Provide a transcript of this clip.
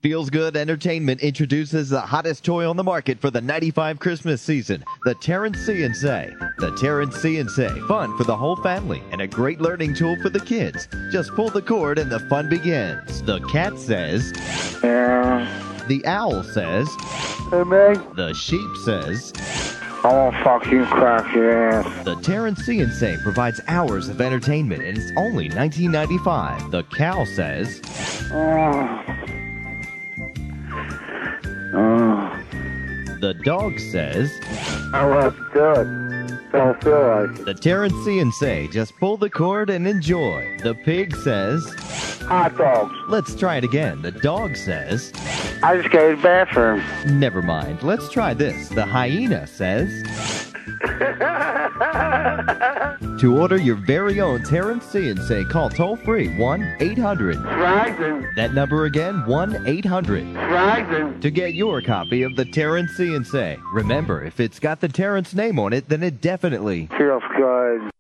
Feels Good Entertainment introduces the hottest toy on the market for the 95 Christmas season, the Terrence See and Say. The Terrence See and Say, fun for the whole family and a great learning tool for the kids. Just pull the cord and the fun begins. The cat says, Yeah. The owl says, Hey, Meg. the sheep says, I won't fucking crack your ass. the Terrence See and Say provides hours of entertainment and it's only $19.95. The cow says, the dog says, Oh, that's good. Don't feel like it. the Terrence See and Say, just pull the cord and enjoy. The pig says, Hot dogs. let's try it again. The dog says, I just go to the bathroom. never mind, let's try this. The hyena says, to order your very own Terrence See and Say, call toll-free 1-800. Dragon. That number again, 1-800. Dragon. To get your copy of the Terrence See and Say. Remember, if it's got the Terrence name on it, then it definitely Feels good.